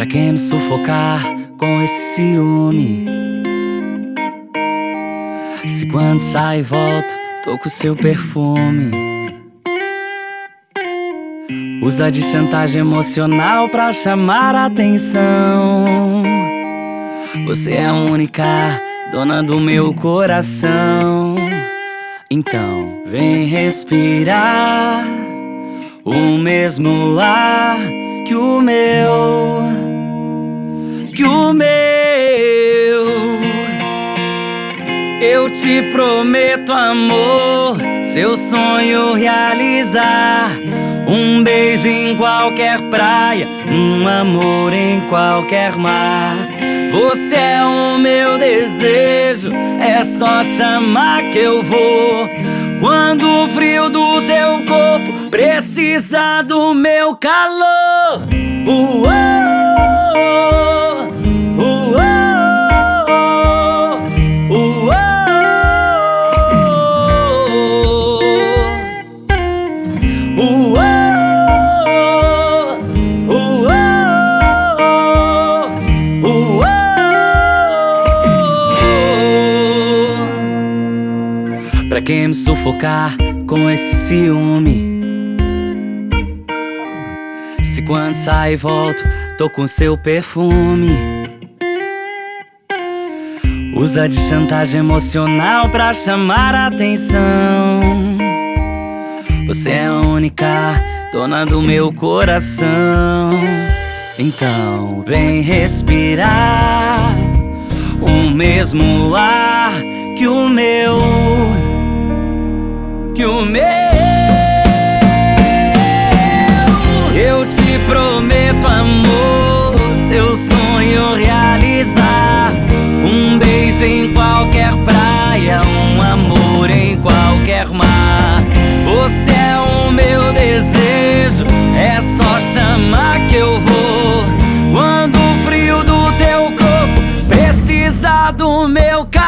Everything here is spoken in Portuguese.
quem me sufocar com esse ciúme? Se quando saio e volto, tô com seu perfume. Usa de chantagem emocional pra chamar a atenção. Você é a única dona do meu coração. Então vem respirar o mesmo ar que o meu, que o meu. Eu te prometo, amor, seu sonho realizar. Um beijo em qualquer praia, um amor em qualquer mar. Você é o meu desejo, é só chamar que eu vou. Quando o frio do teu corpo precisa do meu calor. Pra quem me sufocar com esse ciúme? Se quando saio e volto, tô com seu perfume. Usa de chantagem emocional pra chamar a atenção. Você é a única dona do meu coração. Então vem respirar o mesmo ar que o meu, que o meu. Eu te prometo, amor, seu sonho realizar. Um beijo em qualquer praia, um amor em qualquer mar. Você é o meu desejo, é só chamar que eu vou. Quando o frio do teu corpo precisar do meu calor.